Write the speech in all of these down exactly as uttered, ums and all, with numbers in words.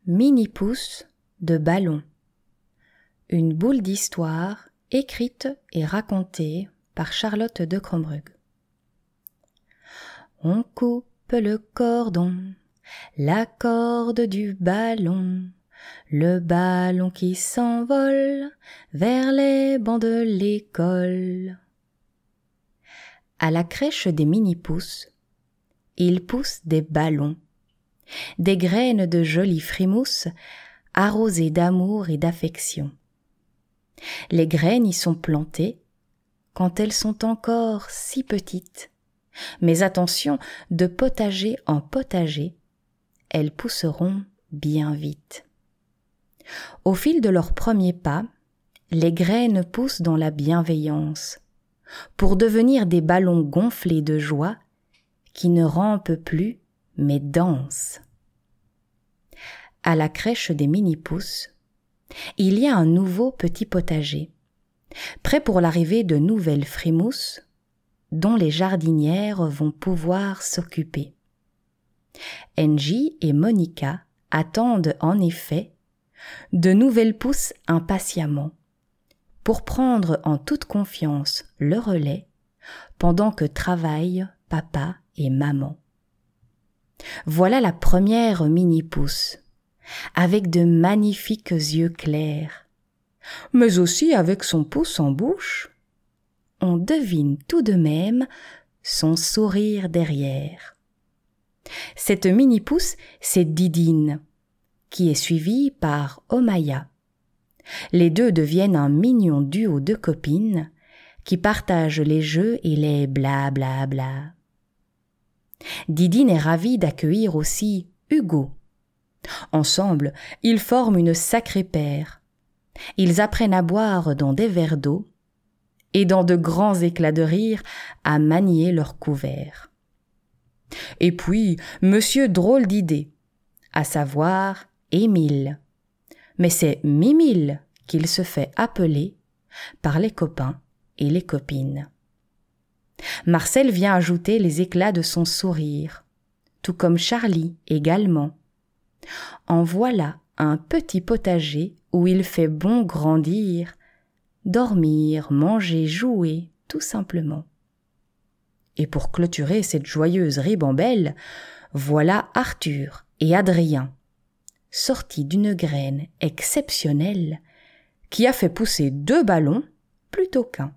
Mini-pouce de ballon. Une boule d'histoire écrite et racontée par Charlotte de Crombrugge. On coupe le cordon, la corde du ballon, le ballon qui s'envole vers les bancs de l'école. À la crèche des mini-pousses, ils poussent des ballons, des graines de jolies frimousses arrosées d'amour et d'affection. Les graines y sont plantées quand elles sont encore si petites, mais attention, de potager en potager, elles pousseront bien vite. Au fil de leurs premiers pas, les graines poussent dans la bienveillance, pour devenir des ballons gonflés de joie qui ne rampent plus mais dansent. À la crèche des mini-pousses, il y a un nouveau petit potager, prêt pour l'arrivée de nouvelles frimousses dont les jardinières vont pouvoir s'occuper. Angie et Monica attendent en effet de nouvelles pousses impatiemment pour prendre en toute confiance le relais pendant que travaillent papa et maman. Voilà la première mini-pousse, avec de magnifiques yeux clairs, mais aussi avec son pouce en bouche. On devine tout de même son sourire derrière. Cette mini-pousse, c'est Didine, qui est suivie par Omaya. Les deux deviennent un mignon duo de copines qui partagent les jeux et les bla bla bla. Didine est ravie d'accueillir aussi Hugo. Ensemble, ils forment une sacrée paire. Ils apprennent à boire dans des verres d'eau et dans de grands éclats de rire à manier leurs couverts. Et puis, monsieur drôle d'idée, à savoir Émile. Mais c'est Mimile qu'il se fait appeler par les copains et les copines. Marcel vient ajouter les éclats de son sourire, tout comme Charlie également. En voilà un petit potager où il fait bon grandir, dormir, manger, jouer, tout simplement. Et pour clôturer cette joyeuse ribambelle, voilà Arthur et Adrien, sortis d'une graine exceptionnelle qui a fait pousser deux ballons plutôt qu'un.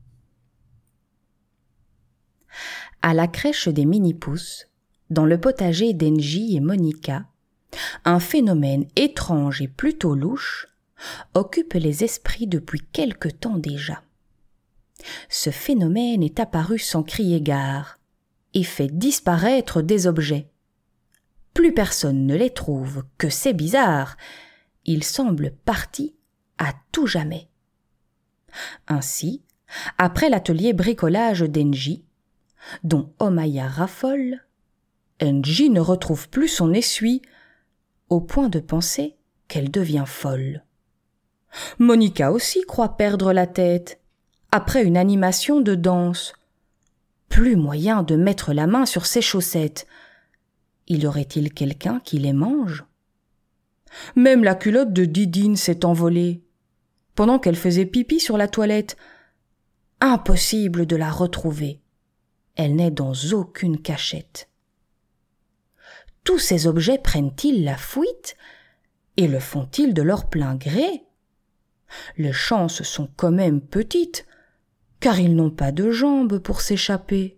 À la crèche des mini-pousses, dans le potager d'Angie et Monica, un phénomène étrange et plutôt louche occupe les esprits depuis quelque temps déjà. Ce phénomène est apparu sans crier gare et fait disparaître des objets. Plus personne ne les trouve, que c'est bizarre. Ils semblent partis à tout jamais. Ainsi, après l'atelier bricolage d'Angie, dont Omaya raffole, Angie ne retrouve plus son essuie, au point de penser qu'elle devient folle. Monica aussi croit perdre la tête, après une animation de danse. Plus moyen de mettre la main sur ses chaussettes. Y aurait-il quelqu'un qui les mange? Même la culotte de Didine s'est envolée, pendant qu'elle faisait pipi sur la toilette. Impossible de la retrouver. Elle n'est dans aucune cachette. Tous ces objets prennent-ils la fuite et le font-ils de leur plein gré? Les chances sont quand même petites, car ils n'ont pas de jambes pour s'échapper.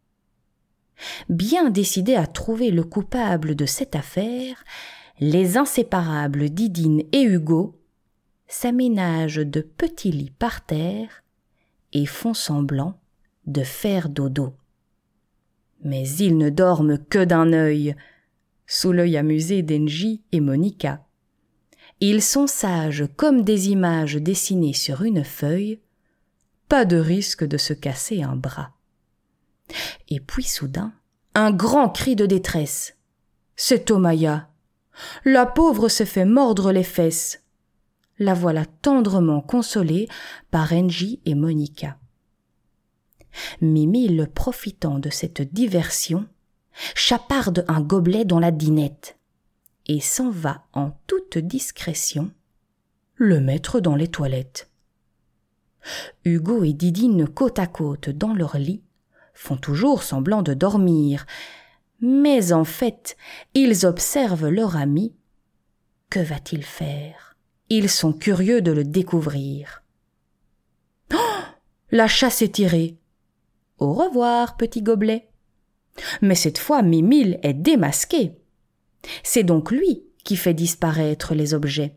Bien décidés à trouver le coupable de cette affaire, les inséparables Didine et Hugo s'aménagent de petits lits par terre et font semblant de faire dodo. Mais ils ne dorment que d'un œil, sous l'œil amusé d'Angie et Monica. Ils sont sages comme des images dessinées sur une feuille, pas de risque de se casser un bras. Et puis soudain, un grand cri de détresse. C'est Omaya. La pauvre s'est fait mordre les fesses. La voilà tendrement consolée par Angie et Monica. Mimile, profitant de cette diversion, chaparde un gobelet dans la dinette et s'en va en toute discrétion le mettre dans les toilettes. Hugo et Didine, côte à côte dans leur lit, font toujours semblant de dormir, mais en fait, ils observent leur ami. Que va-t-il faire? Ils sont curieux de le découvrir. Oh! La chasse est tirée. Au revoir, petit gobelet. Mais cette fois, Mimile est démasqué. C'est donc lui qui fait disparaître les objets.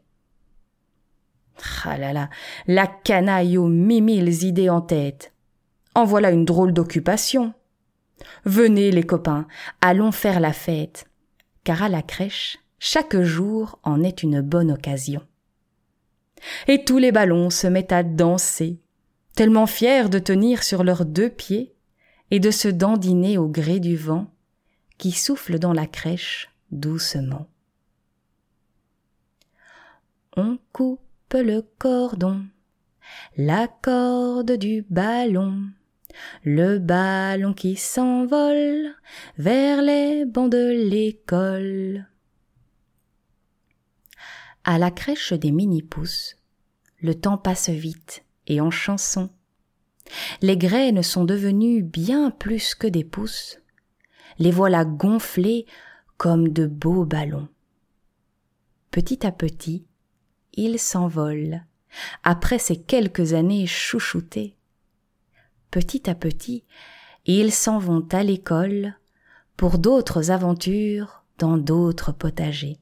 Ah là là, la canaille aux mille idées en tête. En voilà une drôle d'occupation. Venez les copains, allons faire la fête, car à la crèche, chaque jour en est une bonne occasion. Et tous les ballons se mettent à danser, tellement fiers de tenir sur leurs deux pieds et de se dandiner au gré du vent qui souffle dans la crèche doucement. On coupe le cordon, la corde du ballon, le ballon qui s'envole vers les bancs de l'école. À la crèche des mini-pousses, le temps passe vite et en chanson. Les graines sont devenues bien plus que des pousses. Les voilà gonflées comme de beaux ballons. Petit à petit, ils s'envolent, après ces quelques années chouchoutées. Petit à petit, ils s'en vont à l'école pour d'autres aventures dans d'autres potagers.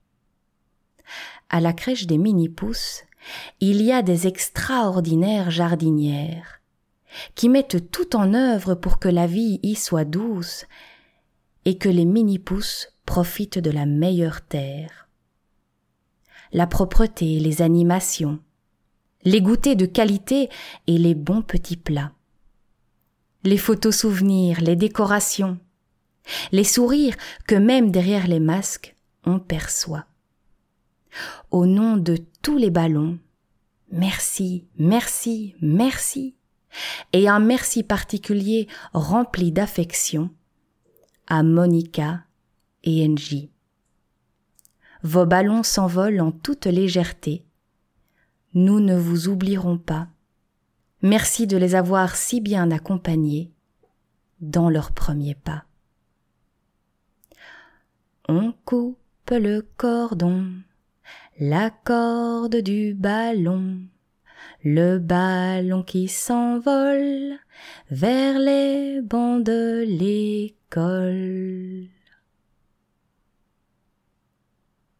À la crèche des mini-pousses, il y a des extraordinaires jardinières qui mettent tout en œuvre pour que la vie y soit douce et que les mini-pousses profitent de la meilleure terre. La propreté, les animations, les goûters de qualité et les bons petits plats, les photos souvenirs, les décorations, les sourires que même derrière les masques on perçoit. Au nom de tous les ballons, merci, merci, merci, et un merci particulier rempli d'affection à Monica et Angie. Vos ballons s'envolent en toute légèreté. Nous ne vous oublierons pas. Merci de les avoir si bien accompagnés dans leurs premiers pas. On coupe le cordon, la corde du ballon, le ballon qui s'envole vers les bancs de l'école.